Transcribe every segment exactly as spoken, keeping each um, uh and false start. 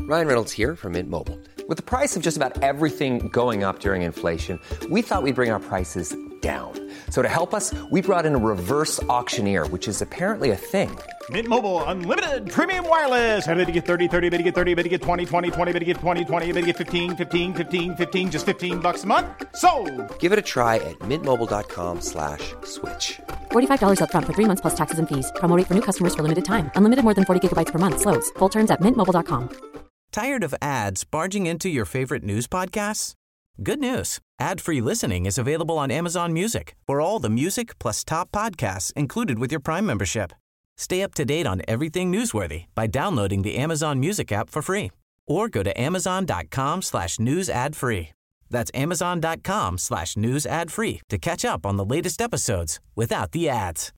Ryan Reynolds here from Mint Mobile. With the price of just about everything going up during inflation, we thought we'd bring our prices down. So to help us, we brought in a reverse auctioneer, which is apparently a thing. Mint Mobile Unlimited Premium Wireless. How to get thirty, thirty, how to get thirty, how to get twenty, twenty, twenty, how to get twenty, twenty, how to get fifteen, fifteen, fifteen, fifteen, just fifteen bucks a month? Sold! Give it a try at mintmobile.com slash switch. forty-five dollars up front for three months plus taxes and fees. Promo rate for new customers for limited time. Unlimited more than forty gigabytes per month. Slows full terms at mint mobile dot com. Tired of ads barging into your favorite news podcasts? Good news. Ad-free listening is available on Amazon Music for all the music plus top podcasts included with your Prime membership. Stay up to date on everything newsworthy by downloading the Amazon Music app for free or go to amazon.com slash news ad free. That's amazon.com slash news ad free to catch up on the latest episodes without the ads.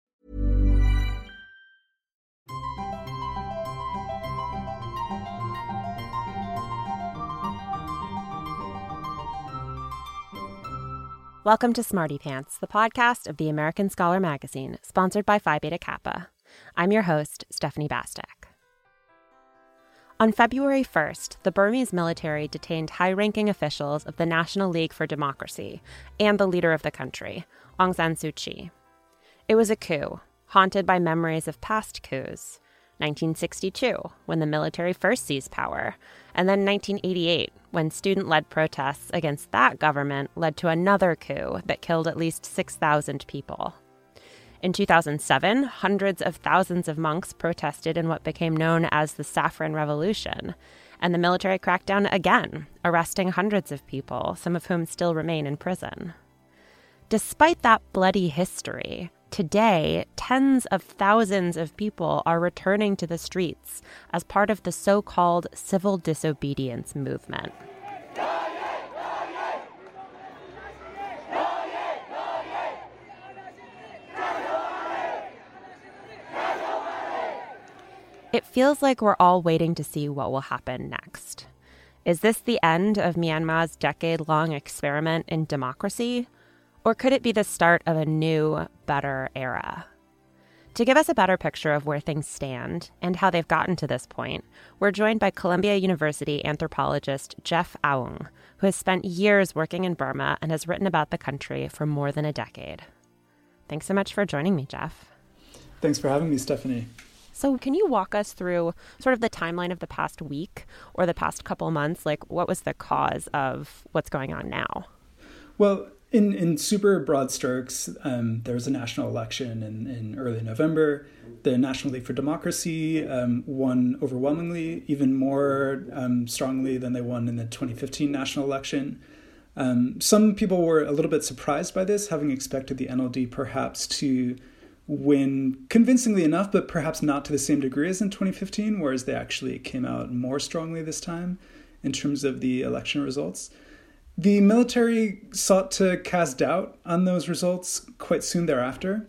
Welcome to Smarty Pants, the podcast of the American Scholar magazine, sponsored by Phi Beta Kappa. I'm your host, Stephanie Bastek. On February first, the Burmese military detained high-ranking officials of the National League for Democracy and the leader of the country, Aung San Suu Kyi. It was a coup, haunted by memories of past coups. nineteen sixty-two, when the military first seized power, and then nineteen eighty-eight, when student-led protests against that government led to another coup that killed at least six thousand people. In two thousand seven, hundreds of thousands of monks protested in what became known as the Saffron Revolution, and the military cracked down again, arresting hundreds of people, some of whom still remain in prison. Despite that bloody history, today, tens of thousands of people are returning to the streets as part of the so-called civil disobedience movement. It feels like we're all waiting to see what will happen next. Is this the end of Myanmar's decade-long experiment in democracy? Or could it be the start of a new, better era? To give us a better picture of where things stand and how they've gotten to this point, we're joined by Columbia University anthropologist Jeff Aung, who has spent years working in Burma and has written about the country for more than a decade. Thanks so much for joining me, Jeff. Thanks for having me, Stephanie. So can you walk us through sort of the timeline of the past week or the past couple months? Like, what was the cause of what's going on now? Well, in, in super broad strokes, um, there was a national election in, in early November. The National League for Democracy um, won overwhelmingly, even more um, strongly than they won in the twenty fifteen national election. Um, some people were a little bit surprised by this, having expected the N L D perhaps to win convincingly enough, but perhaps not to the same degree as in twenty fifteen, whereas they actually came out more strongly this time in terms of the election results. The military sought to cast doubt on those results quite soon thereafter,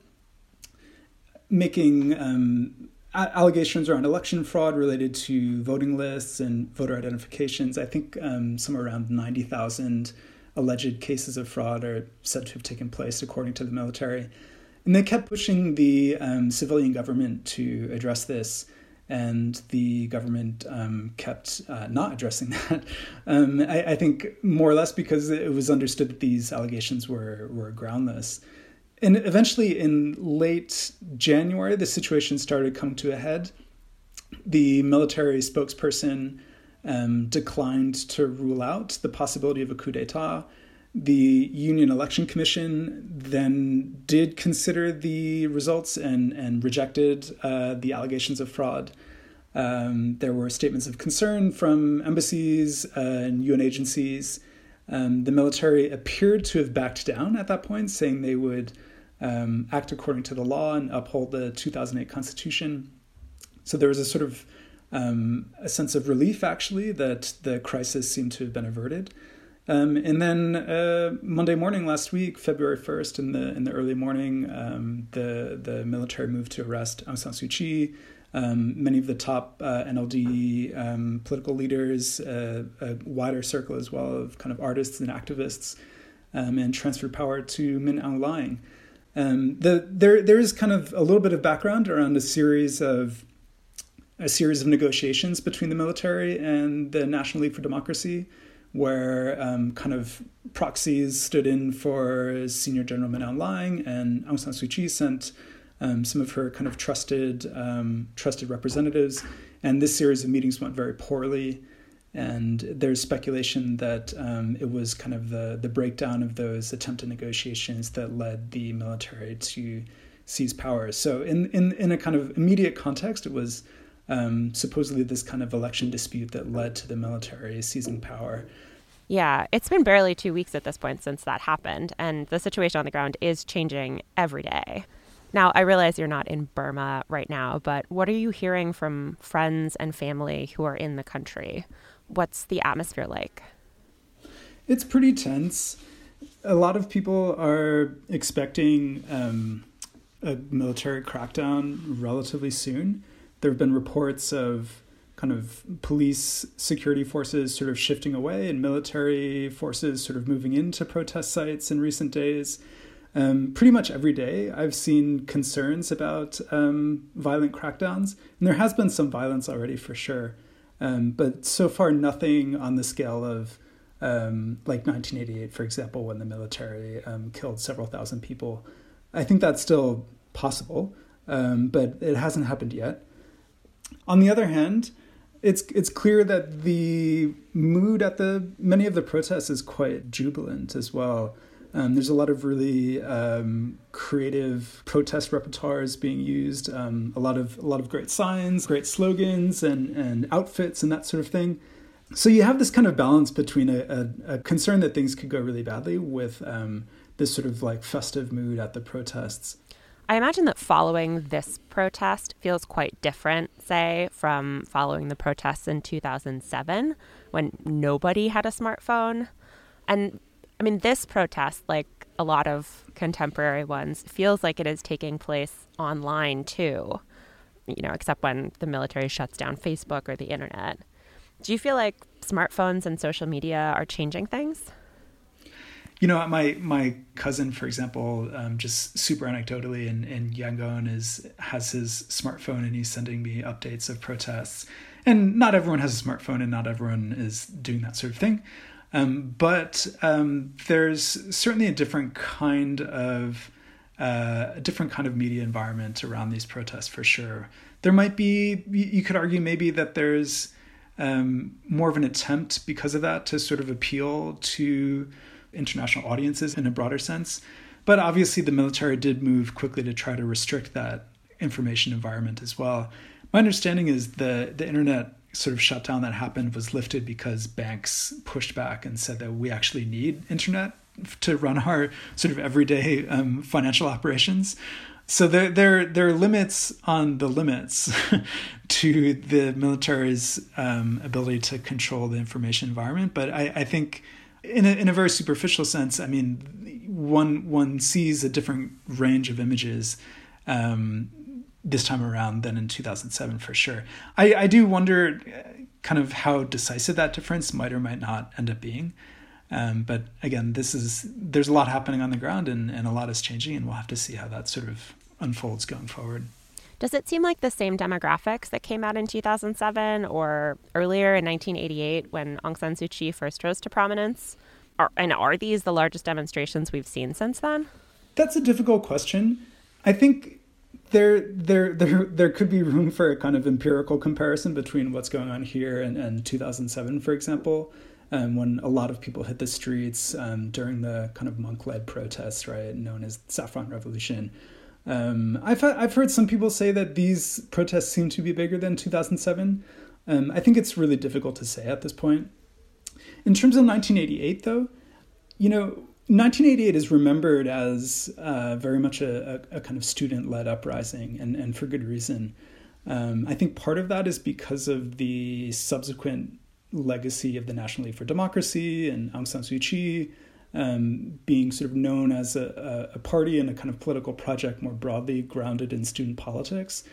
making um, allegations around election fraud related to voting lists and voter identifications. I think um, somewhere around ninety thousand alleged cases of fraud are said to have taken place, according to the military. And they kept pushing the um, civilian government to address this, and the government um, kept uh, not addressing that. Um, I, I think more or less because it was understood that these allegations were, were groundless. And eventually, in late January, the situation started coming to a head. The military spokesperson um, declined to rule out the possibility of a coup d'etat. The Union Election Commission then did consider the results and, and rejected uh, the allegations of fraud. Um, there were statements of concern from embassies uh, and U N agencies. Um, the military appeared to have backed down at that point, saying they would um, act according to the law and uphold the two thousand eight Constitution. So there was a sort of um, a sense of relief, actually, that the crisis seemed to have been averted. Um, and then uh, Monday morning last week, February first, in the in the early morning, um, the the military moved to arrest Aung San Suu Kyi, um, many of the top uh, N L D um, political leaders, uh, a wider circle as well of kind of artists and activists, um, and transferred power to Min Aung Hlaing. Um, the there there is kind of a little bit of background around a series of a series of negotiations between the military and the National League for Democracy, where um, kind of proxies stood in for Senior General Min Aung Hlaing, and Aung San Suu Kyi sent um, some of her kind of trusted um, trusted representatives. And this series of meetings went very poorly. And there's speculation that um, it was kind of the, the breakdown of those attempted negotiations that led the military to seize power. So in, in, in a kind of immediate context, it was um, supposedly this kind of election dispute that led to the military seizing power. Yeah, it's been barely two weeks at this point since that happened, and the situation on the ground is changing every day. Now, I realize you're not in Burma right now, but what are you hearing from friends and family who are in the country? What's the atmosphere like? It's pretty tense. A lot of people are expecting um, a military crackdown relatively soon. There have been reports of kind of police security forces sort of shifting away and military forces sort of moving into protest sites in recent days. Um, pretty much every day I've seen concerns about um, violent crackdowns, and there has been some violence already for sure. Um, but so far, nothing on the scale of um, like nineteen eighty-eight, for example, when the military um, killed several thousand people. I think that's still possible, um, but it hasn't happened yet. On the other hand, it's it's clear that the mood at the many of the protests is quite jubilant as well. Um, there's a lot of really um, creative protest repertoires being used, um, a lot of a lot of great signs, great slogans, and, and outfits, and that sort of thing. So you have this kind of balance between a, a, a concern that things could go really badly with um, this sort of like festive mood at the protests. I imagine that following this protest feels quite different, say, from following the protests in two thousand seven when nobody had a smartphone. And I mean, this protest, like a lot of contemporary ones, feels like it is taking place online too, you know, except when the military shuts down Facebook or the internet. Do you feel like smartphones and social media are changing things? You know, my my cousin, for example, um, just super anecdotally in, in Yangon is has his smartphone and he's sending me updates of protests. And not everyone has a smartphone and not everyone is doing that sort of thing. Um, but um, there's certainly a different kind of uh, a different kind of media environment around these protests for sure. There might be, you could argue maybe that there's um, more of an attempt because of that to sort of appeal to international audiences in a broader sense. But obviously the military did move quickly to try to restrict that information environment as well. My understanding is the the internet sort of shutdown that happened was lifted because banks pushed back and said that we actually need internet to run our sort of everyday um, financial operations. So there, there, there are limits on the limits to the military's um, ability to control the information environment. But I, I think in a, in a very superficial sense, I mean, one one sees a different range of images um, this time around than in two thousand seven for sure. I, I do wonder kind of how decisive that difference might or might not end up being. Um, but again, this is there's a lot happening on the ground and, and a lot is changing, and we'll have to see how that sort of unfolds going forward. Does it seem like the same demographics that came out in two thousand seven or earlier in nineteen eighty-eight when Aung San Suu Kyi first rose to prominence? Are, and are these the largest demonstrations we've seen since then? That's a difficult question. I think There, there, there, there could be room for a kind of empirical comparison between what's going on here and, and two thousand seven, for example, um, when a lot of people hit the streets um, during the kind of monk-led protests, right, known as Saffron Revolution. Um, I've I've heard some people say that these protests seem to be bigger than two thousand seven. Um, I think it's really difficult to say at this point. In terms of nineteen eighty-eight, though, you know, nineteen eighty-eight is remembered as uh, very much a, a, a kind of student-led uprising, and, and for good reason. Um, I think part of that is because of the subsequent legacy of the National League for Democracy and Aung San Suu Kyi um, being sort of known as a, a party and a kind of political project more broadly grounded in student politics.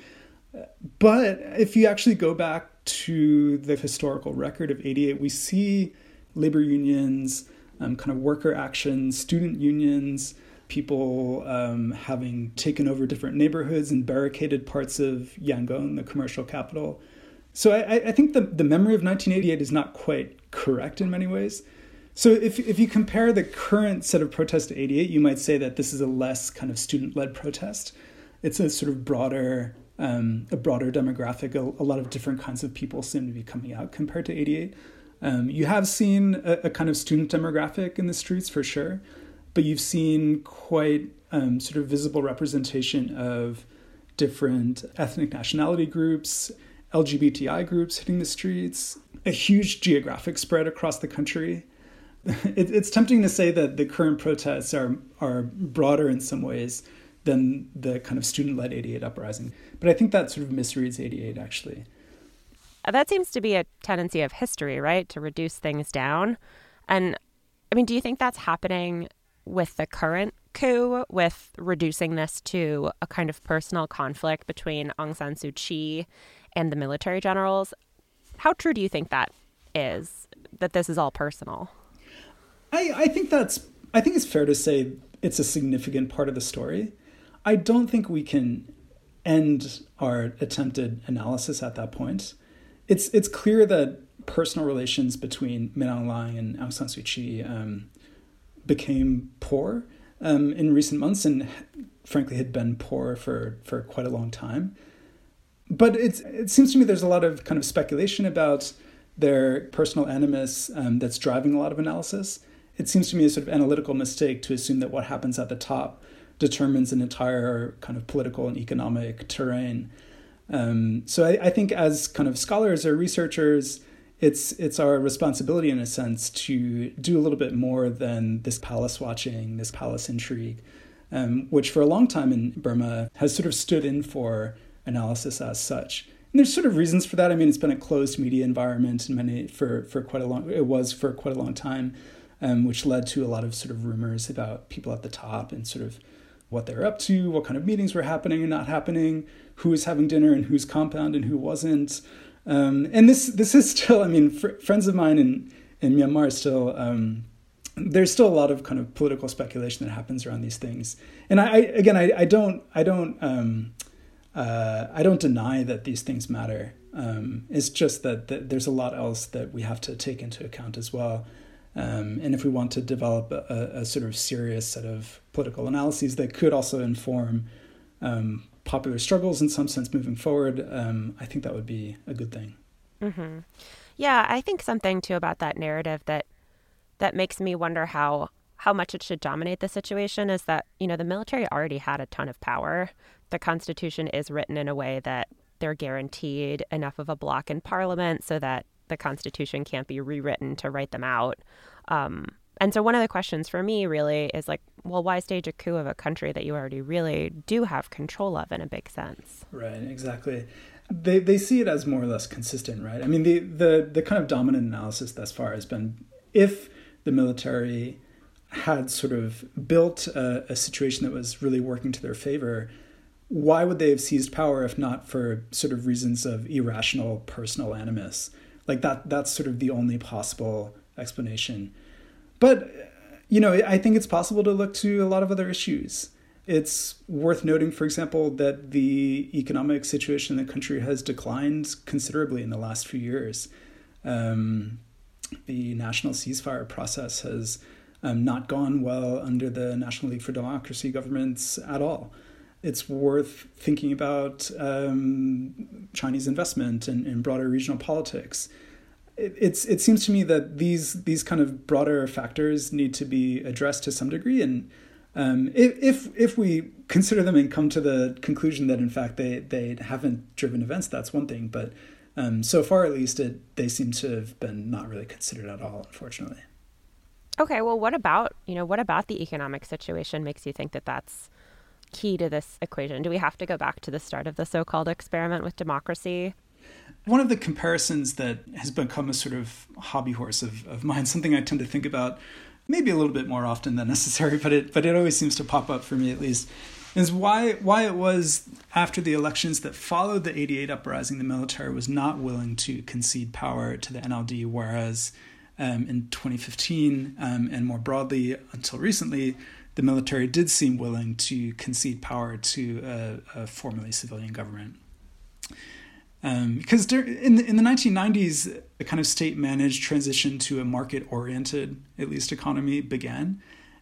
But if you actually go back to the historical record of eighty-eight, we see labor unions, Um, kind of worker action, student unions, people um, having taken over different neighborhoods and barricaded parts of Yangon, the commercial capital. So I, I think the, the memory of nineteen eighty-eight is not quite correct in many ways. So if if you compare the current set of protests to eighty-eight, you might say that this is a less kind of student-led protest. It's a sort of broader, um, a broader demographic. A, a lot of different kinds of people seem to be coming out compared to eighty-eight. Um, you have seen a, a kind of student demographic in the streets for sure, but you've seen quite um, sort of visible representation of different ethnic nationality groups, L G B T I groups hitting the streets, a huge geographic spread across the country. It, it's tempting to say that the current protests are are broader in some ways than the kind of student-led eighty-eight uprising. But I think that sort of misreads eighty-eight, actually. That seems to be a tendency of history, right? To reduce things down. And I mean, do you think that's happening with the current coup, with reducing this to a kind of personal conflict between Aung San Suu Kyi and the military generals? How true do you think that is, that this is all personal? I, I think that's, I think it's fair to say it's a significant part of the story. I don't think we can end our attempted analysis at that point. It's it's clear that personal relations between Min Aung Hlaing and Aung San Suu Kyi um, became poor um, in recent months, and frankly had been poor for, for quite a long time. But it's, it seems to me there's a lot of kind of speculation about their personal animus um, that's driving a lot of analysis. It seems to me a sort of analytical mistake to assume that what happens at the top determines an entire kind of political and economic terrain. Um, so I, I think as kind of scholars or researchers, it's it's our responsibility in a sense to do a little bit more than this palace watching, this palace intrigue, um, which for a long time in Burma has sort of stood in for analysis as such. And there's sort of reasons for that. I mean, it's been a closed media environment in many for, for quite a long, it was for quite a long time, um, which led to a lot of sort of rumors about people at the top and sort of what they're up to, what kind of meetings were happening and not happening, who was having dinner and whose compound and who wasn't. Um, and this this is still, I mean, fr- friends of mine in, in Myanmar still, um, there's still a lot of kind of political speculation that happens around these things. And I, I again, I, I don't, I don't, um, uh, I don't deny that these things matter. Um, it's just that, that there's a lot else that we have to take into account as well. Um, and if we want to develop a, a sort of serious set of political analyses that could also inform um, popular struggles in some sense moving forward, um, I think that would be a good thing. Mm-hmm. Yeah, I think something too about that narrative that that makes me wonder how how much it should dominate the situation is that, you know, the military already had a ton of power. The Constitution is written in a way that they're guaranteed enough of a block in Parliament so that the Constitution can't be rewritten to write them out. Um, and so one of the questions for me really is like, well, why stage a coup of a country that you already really do have control of in a big sense? Right, exactly. They they see it as more or less consistent, right? I mean, the, the, the kind of dominant analysis thus far has been if the military had sort of built a, a situation that was really working to their favor, why would they have seized power if not for sort of reasons of irrational personal animus? Like that, that's sort of the only possible explanation. But, you know, I think it's possible to look to a lot of other issues. It's worth noting, for example, that the economic situation in the country has declined considerably in the last few years. Um, the national ceasefire process has um, not gone well under the National League for Democracy governments at all. It's worth thinking about um, Chinese investment and, and broader regional politics. It, it's it seems to me that these these kind of broader factors need to be addressed to some degree, and um, if, if if we consider them and come to the conclusion that in fact they they haven't driven events, that's one thing. But um, so far, at least, it they seem to have been not really considered at all, unfortunately. Okay, well, what about you know what about the economic situation makes you think that that's key to this equation? Do we have to go back to the start of the so-called experiment with democracy? One of the comparisons that has become a sort of hobby horse of, of mine, something I tend to think about maybe a little bit more often than necessary, but it but it always seems to pop up for me at least, is why why it was after the elections that followed the eighty-eight uprising, the military was not willing to concede power to the N L D, whereas um, in twenty fifteen um, and more broadly until recently, the military did seem willing to concede power to a, a formerly civilian government. Um, because there, in, the, in the nineteen nineties, a kind of state-managed transition to a market-oriented, at least, economy began.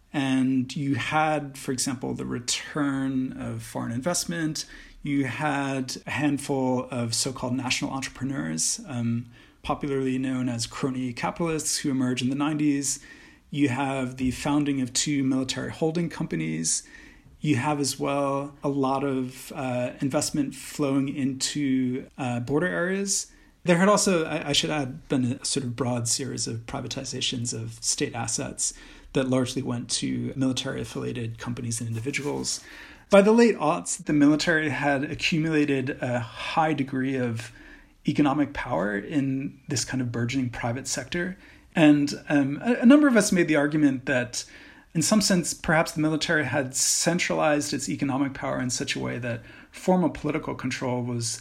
And you had, for example, the return of foreign investment. You had a handful of so-called national entrepreneurs, um, popularly known as crony capitalists, who emerged in the nineties. You have the founding of two military holding companies. You have as well a lot of uh, investment flowing into uh, border areas. There had also, I, I should add, been a sort of broad series of privatizations of state assets that largely went to military-affiliated companies and individuals. By the late aughts, the military had accumulated a high degree of economic power in this kind of burgeoning private sector. And um, a, a number of us made the argument that, in some sense, perhaps the military had centralized its economic power in such a way that formal political control was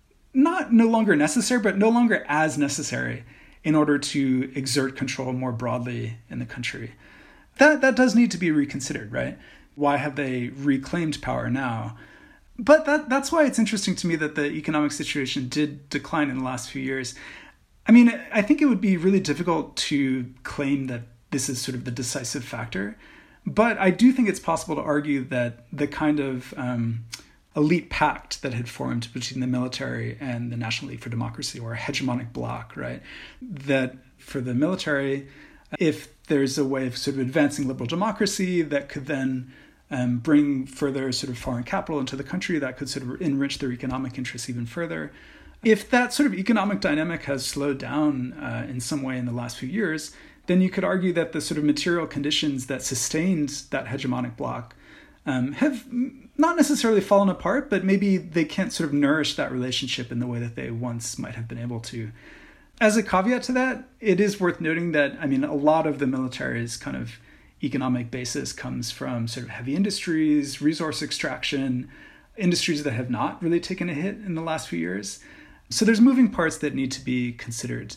not no longer necessary, but no longer as necessary in order to exert control more broadly in the country. That that does need to be reconsidered, right? Why have they reclaimed power now? But that that's why it's interesting to me that the economic situation did decline in the last few years. I mean, I think it would be really difficult to claim that this is sort of the decisive factor. But I do think it's possible to argue that the kind of um, elite pact that had formed between the military and the National League for Democracy, or a hegemonic bloc, right? That for the military, if there's a way of sort of advancing liberal democracy that could then um, bring further sort of foreign capital into the country, that could sort of enrich their economic interests even further. If that sort of economic dynamic has slowed down uh, in some way in the last few years, then you could argue that the sort of material conditions that sustained that hegemonic bloc um, have not necessarily fallen apart, but maybe they can't sort of nourish that relationship in the way that they once might have been able to. As a caveat to that, it is worth noting that, I mean, a lot of the military's kind of economic basis comes from sort of heavy industries, resource extraction, industries that have not really taken a hit in the last few years. So there's moving parts that need to be considered.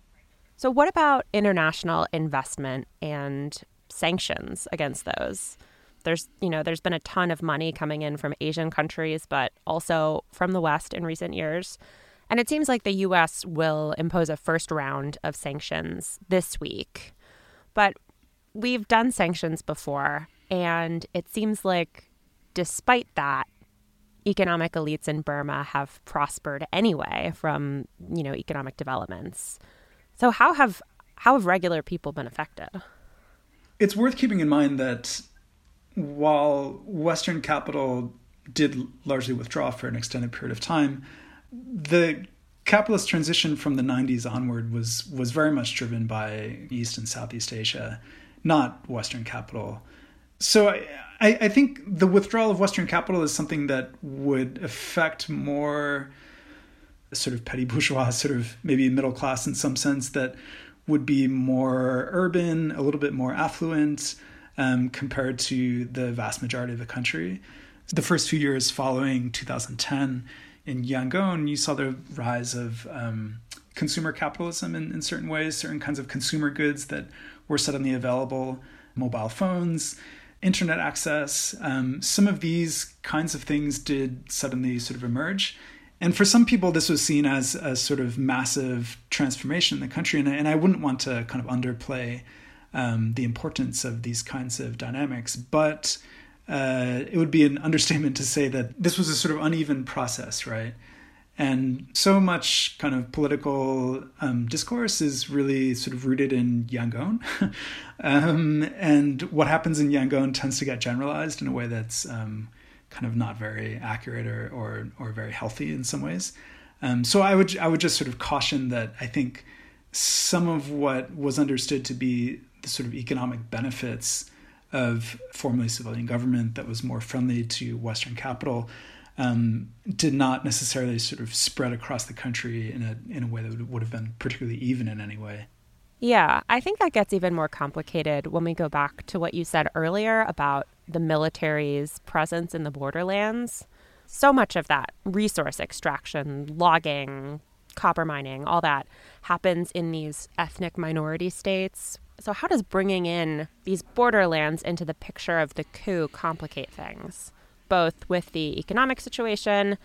So what about international investment and sanctions against those? There's, you know, there's been a ton of money coming in from Asian countries, but also from the West in recent years. And it seems like the U S will impose a first round of sanctions this week. But we've done sanctions before, and it seems like despite that, economic elites in Burma have prospered anyway from, you know, economic developments. So how have how have regular people been affected? It's worth keeping in mind that while Western capital did largely withdraw for an extended period of time, the capitalist transition from the nineties onward was was very much driven by East and Southeast Asia, not Western capital. So I, I, I think the withdrawal of Western capital is something that would affect more sort of petty bourgeois, sort of maybe middle class in some sense, that would be more urban, a little bit more affluent um, compared to the vast majority of the country. The first few years following two thousand ten in Yangon, you saw the rise of um, consumer capitalism in, in certain ways, certain kinds of consumer goods that were suddenly available, mobile phones, internet access. Um, some of these kinds of things did suddenly sort of emerge. And for some people, this was seen as a sort of massive transformation in the country. And, and I wouldn't want to kind of underplay um, the importance of these kinds of dynamics. But uh, it would be an understatement to say that this was a sort of uneven process, right? And so much kind of political um, discourse is really sort of rooted in Yangon. um, and what happens in Yangon tends to get generalized in a way that's um, kind of not very accurate or, or, or very healthy in some ways. Um, so I would I would just sort of caution that I think some of what was understood to be the sort of economic benefits of formerly civilian government that was more friendly to Western capital Um, did not necessarily sort of spread across the country in a in a way that would have been particularly even in any way. Yeah, I think that gets even more complicated when we go back to what you said earlier about the military's presence in the borderlands. So much of that resource extraction, logging, copper mining, all that happens in these ethnic minority states. So how does bringing in these borderlands into the picture of the coup complicate things, both with the economic situation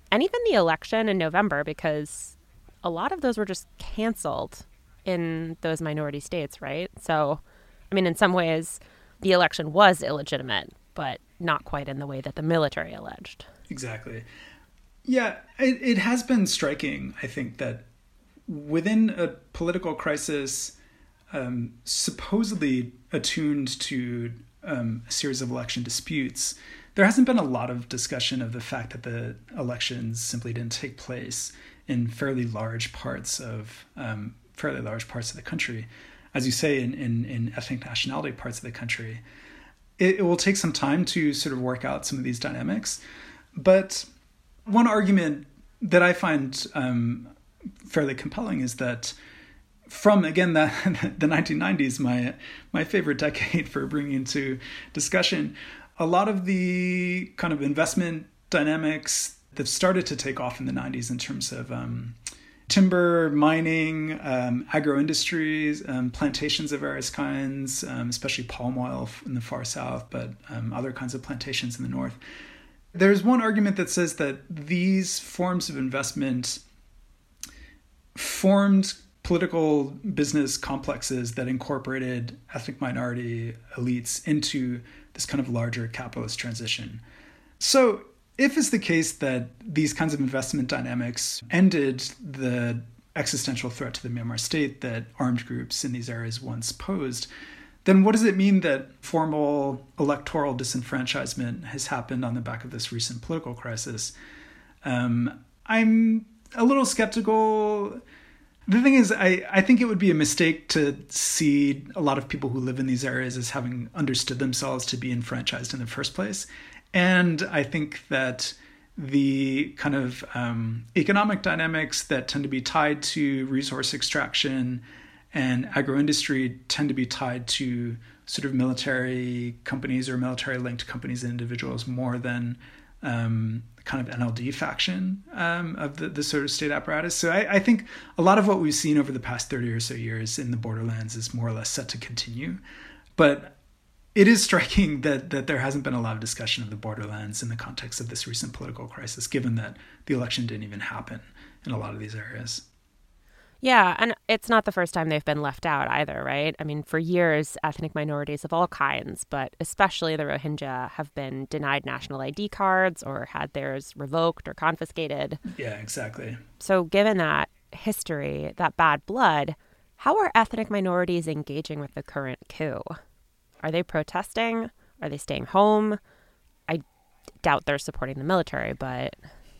and even the election in November, because a lot of those were just canceled in those minority states, right? So, I mean, in some ways, the election was illegitimate, but not quite in the way that the military alleged. Exactly. Yeah, it, it has been striking, I think, that within a political crisis um, supposedly attuned to um, a series of election disputes, there hasn't been a lot of discussion of the fact that the elections simply didn't take place in fairly large parts of um, fairly large parts of the country. As you say, in, in, in ethnic nationality parts of the country, it, it will take some time to sort of work out some of these dynamics. But one argument that I find um, fairly compelling is that from, again, the, the nineteen nineties, my my favorite decade for bringing into discussion, a lot of the kind of investment dynamics that started to take off in the nineties in terms of um, timber, mining, um, agro-industries, um, plantations of various kinds, um, especially palm oil in the far south, but um, other kinds of plantations in the north. There's one argument that says that these forms of investment formed political business complexes that incorporated ethnic minority elites into this kind of larger capitalist transition. So if it's the case that these kinds of investment dynamics ended the existential threat to the Myanmar state that armed groups in these areas once posed, then what does it mean that formal electoral disenfranchisement has happened on the back of this recent political crisis? Um, I'm a little skeptical. The thing is, I, I think it would be a mistake to see a lot of people who live in these areas as having understood themselves to be enfranchised in the first place. And I think that the kind of um, economic dynamics that tend to be tied to resource extraction and agro-industry tend to be tied to sort of military companies or military-linked companies and individuals more than um, kind of N L D faction um, of the, the sort of state apparatus. So I, I think a lot of what we've seen over the past thirty or so years in the borderlands is more or less set to continue. But it is striking that that there hasn't been a lot of discussion of the borderlands in the context of this recent political crisis, given that the election didn't even happen in a lot of these areas. Yeah, and it's not the first time they've been left out either, right? I mean, for years, ethnic minorities of all kinds, but especially the Rohingya, have been denied national I D cards or had theirs revoked or confiscated. Yeah, exactly. So given that history, that bad blood, how are ethnic minorities engaging with the current coup? Are they protesting? Are they staying home? I doubt they're supporting the military, but...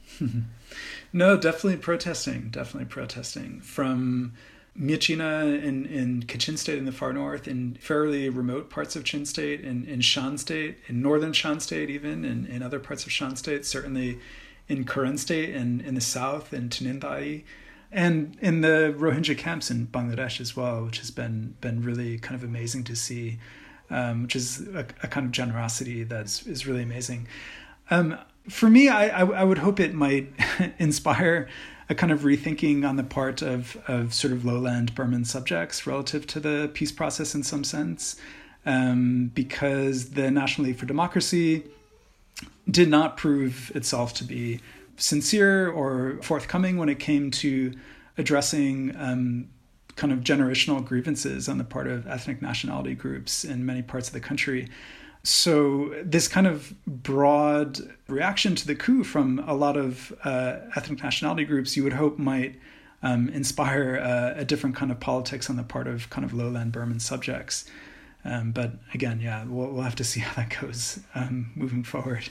No, definitely protesting, definitely protesting. From Myitkyina in, in Kachin State in the far north, in fairly remote parts of Chin State, in, in Shan State, in northern Shan State even, and in, in other parts of Shan State, certainly in Karen State and in the south, in Tanindai, and in the Rohingya camps in Bangladesh as well, which has been been really kind of amazing to see, um, which is a, a kind of generosity that's is really amazing. Um, For me, I, I, I would hope it might inspire a kind of rethinking on the part of, of sort of lowland Burman subjects relative to the peace process in some sense, um, because the National League for Democracy did not prove itself to be sincere or forthcoming when it came to addressing um, kind of generational grievances on the part of ethnic nationality groups in many parts of the country. So this kind of broad reaction to the coup from a lot of uh, ethnic nationality groups, you would hope might um, inspire uh, a different kind of politics on the part of kind of lowland Burman subjects. Um, but again, yeah, we'll, we'll have to see how that goes um, moving forward.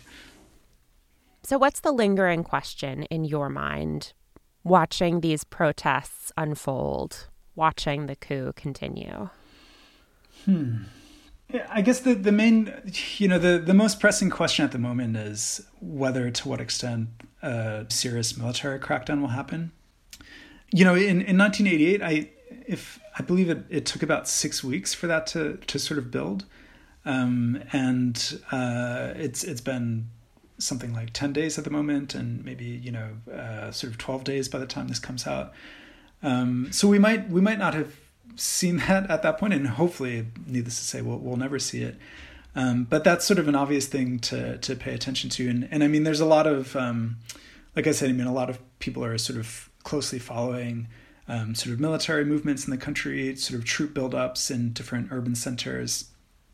So what's the lingering question in your mind, watching these protests unfold, watching the coup continue? Hmm. I guess the, the main, you know, the, the most pressing question at the moment is whether to what extent a serious military crackdown will happen. You know, in, in nineteen eighty-eight, I if I believe it, it took about six weeks for that to, to sort of build. Um, and uh, it's it's been something like ten days at the moment, and maybe, you know, uh, sort of twelve days by the time this comes out. Um, so we might we might not have seen that at that point, and hopefully, needless to say, we'll we'll never see it. Um, but that's sort of an obvious thing to to pay attention to, and and I mean, there's a lot of um, like I said, I mean, a lot of people are sort of closely following um, sort of military movements in the country, sort of troop buildups in different urban centers.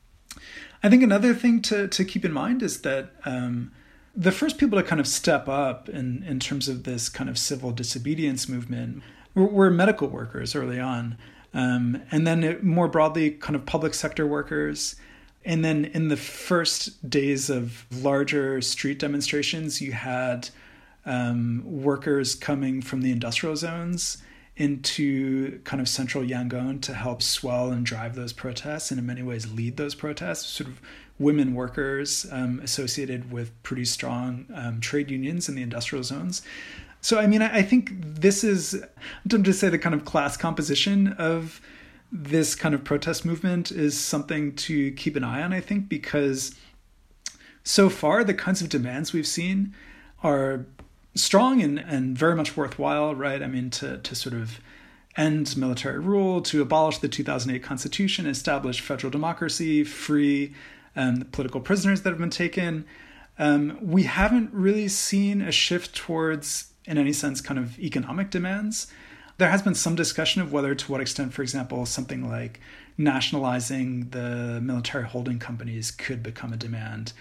I think another thing to, to keep in mind is that um, the first people to kind of step up in, in terms of this kind of civil disobedience movement were, were medical workers early on. Um, and then it, more broadly, kind of public sector workers. And then in the first days of larger street demonstrations, you had um, workers coming from the industrial zones into kind of central Yangon to help swell and drive those protests and in many ways lead those protests, sort of women workers um, associated with pretty strong um, trade unions in the industrial zones. So, I mean, I, I think this is, I'm to say the kind of class composition of this kind of protest movement is something to keep an eye on, I think, because so far the kinds of demands we've seen are strong and, and very much worthwhile, right? I mean, to, to sort of end military rule, to abolish the two thousand eight Constitution, establish federal democracy, free um, the political prisoners that have been taken. Um, we haven't really seen a shift towards, in any sense, kind of economic demands. There has been some discussion of whether, to what extent, for example, something like nationalizing the military holding companies could become a demand,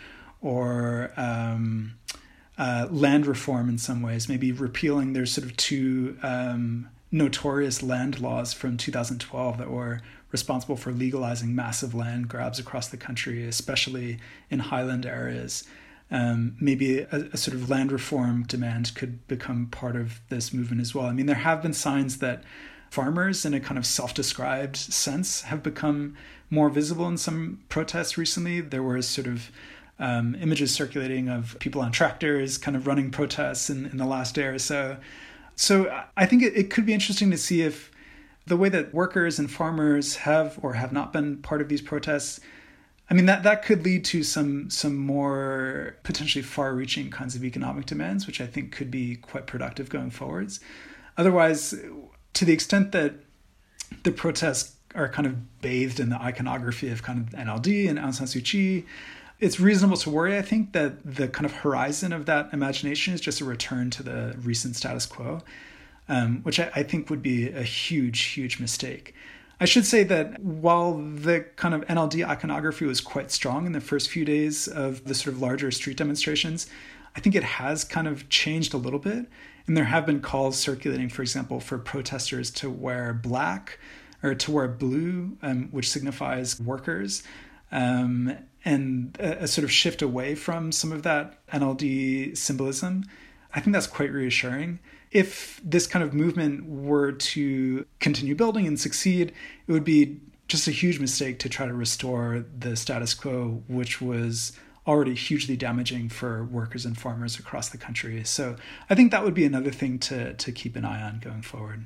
or um, uh, land reform in some ways, maybe repealing. There's sort of two um, notorious land laws from two thousand twelve that were responsible for legalizing massive land grabs across the country, especially in highland areas. Um, maybe a, a sort of land reform demand could become part of this movement as well. I mean, there have been signs that farmers, in a kind of self-described sense, have become more visible in some protests recently. There were sort of um, images circulating of people on tractors kind of running protests in, in the last day or so. So I think it, it could be interesting to see if the way that workers and farmers have or have not been part of these protests, I mean, that, that could lead to some some more potentially far-reaching kinds of economic demands, which I think could be quite productive going forwards. Otherwise, to the extent that the protests are kind of bathed in the iconography of kind of N L D and Aung San Suu Kyi, it's reasonable to worry, I think, that the kind of horizon of that imagination is just a return to the recent status quo, um, which I, I think would be a huge, huge mistake. I should say that while the kind of N L D iconography was quite strong in the first few days of the sort of larger street demonstrations, I think it has kind of changed a little bit. And there have been calls circulating, for example, for protesters to wear black or to wear blue, um, which signifies workers, um, and a, a sort of shift away from some of that N L D symbolism. I think that's quite reassuring. If this kind of movement were to continue building and succeed, it would be just a huge mistake to try to restore the status quo, which was already hugely damaging for workers and farmers across the country. So I think that would be another thing to, to keep an eye on going forward.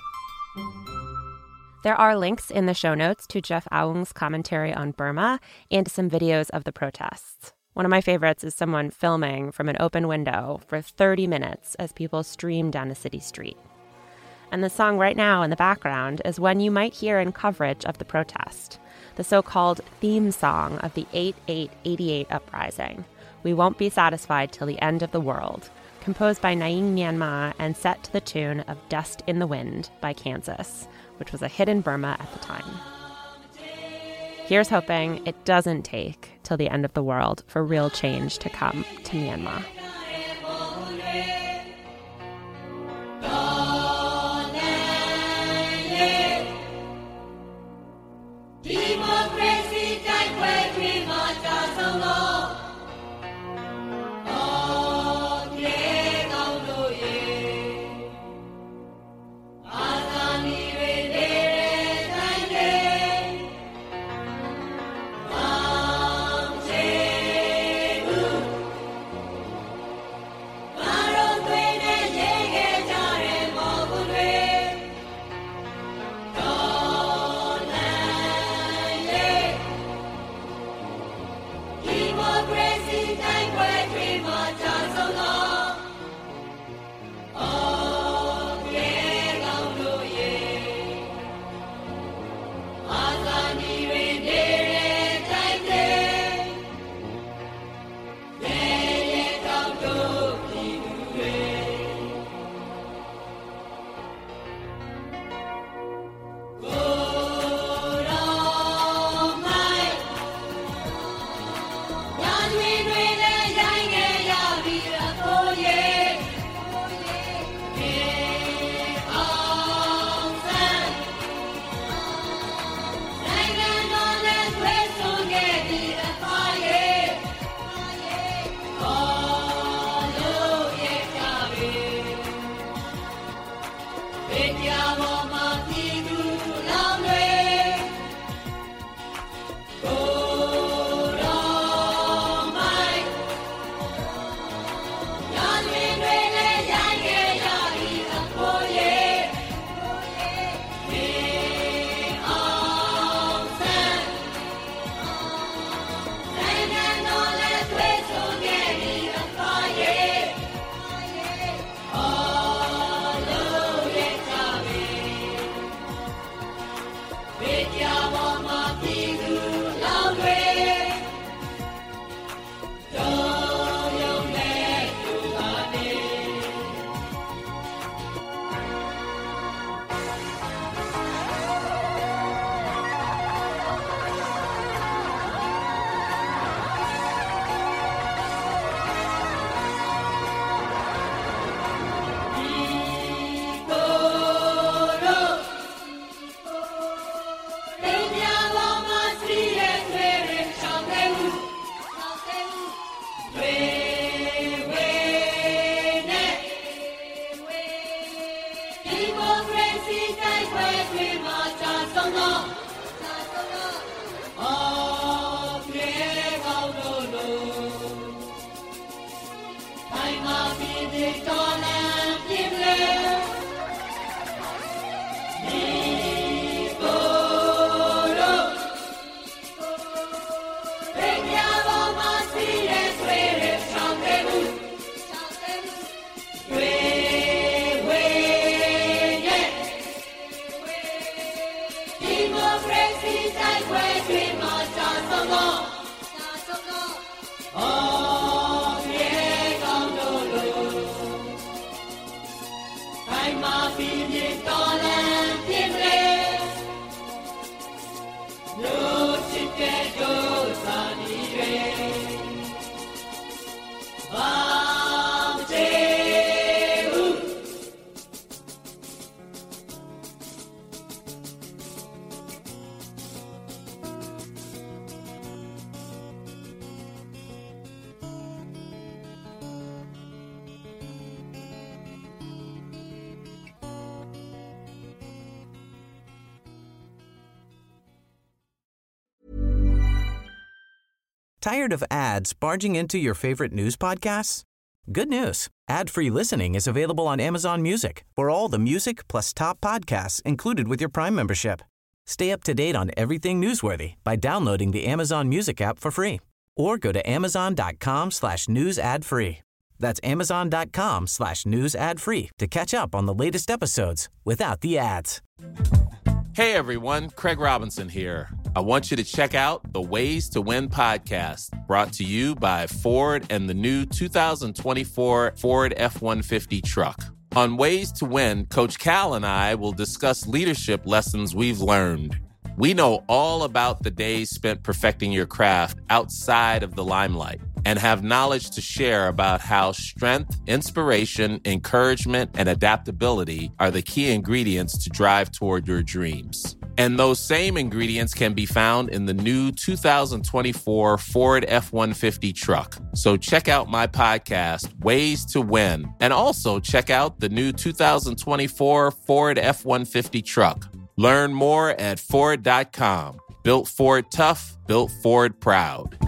There are links in the show notes to Jeff Aung's commentary on Burma and some videos of the protests. One of my favorites is someone filming from an open window for thirty minutes as people stream down a city street. And the song right now in the background is one you might hear in coverage of the protest, the so-called theme song of the eight eight eighty-eight uprising, We Won't Be Satisfied Till the End of the World, composed by Naing Myanmar and set to the tune of Dust in the Wind by Kansas, which was a hit in Burma at the time. Here's hoping it doesn't take till the end of the world for real change to come to Myanmar. Tired of ads barging into your favorite news podcasts? Good news. Ad-free listening is available on Amazon Music for all the music plus top podcasts included with your Prime membership. Stay up to date on everything newsworthy by downloading the Amazon Music app for free or go to amazon.com slash news ad free. That's amazon.com slash news ad free to catch up on the latest episodes without the ads. Hey everyone, Craig Robinson here. I want you to check out the Ways to Win podcast, brought to you by Ford and the new two thousand twenty-four Ford F one fifty truck. On Ways to Win, Coach Cal and I will discuss leadership lessons we've learned. We know all about the days spent perfecting your craft outside of the limelight and have knowledge to share about how strength, inspiration, encouragement, and adaptability are the key ingredients to drive toward your dreams. And those same ingredients can be found in the new two thousand twenty-four Ford F one fifty truck. So check out my podcast, Ways to Win, and also check out the new two thousand twenty-four Ford F one fifty truck. Learn more at Ford dot com. Built Ford tough, built Ford proud.